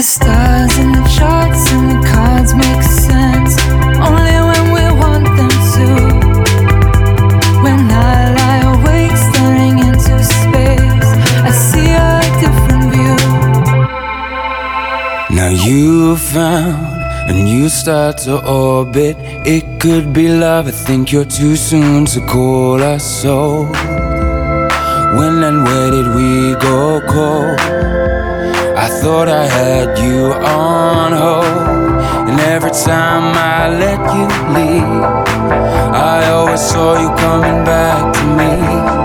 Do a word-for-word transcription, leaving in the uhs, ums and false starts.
The stars and the charts and the cards make sense only when we want them to. When I lie awake staring into space, I see a different view. Now you found a new star to orbit. It could be love, I think you're too soon to call us so. When and where did we go cold? I thought I had you on hold, and every time I let you leave, I always saw you coming back to me.